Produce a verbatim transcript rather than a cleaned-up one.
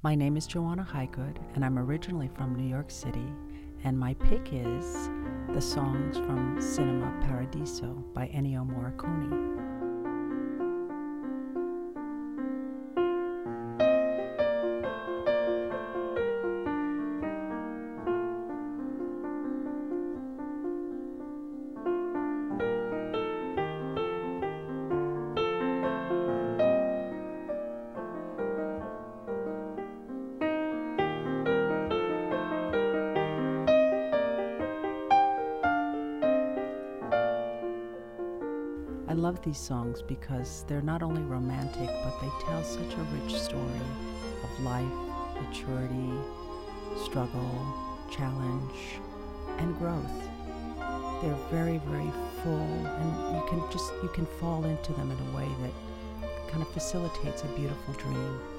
My name is Joanna Highgood, and I'm originally from New York City, and my pick is the songs from Cinema Paradiso by Ennio Morricone. I love these songs because they're not only romantic, but they tell such a rich story of life, maturity, struggle, challenge, and growth. They're very, very full, and you can just, you can fall into them in a way that kind of facilitates a beautiful dream.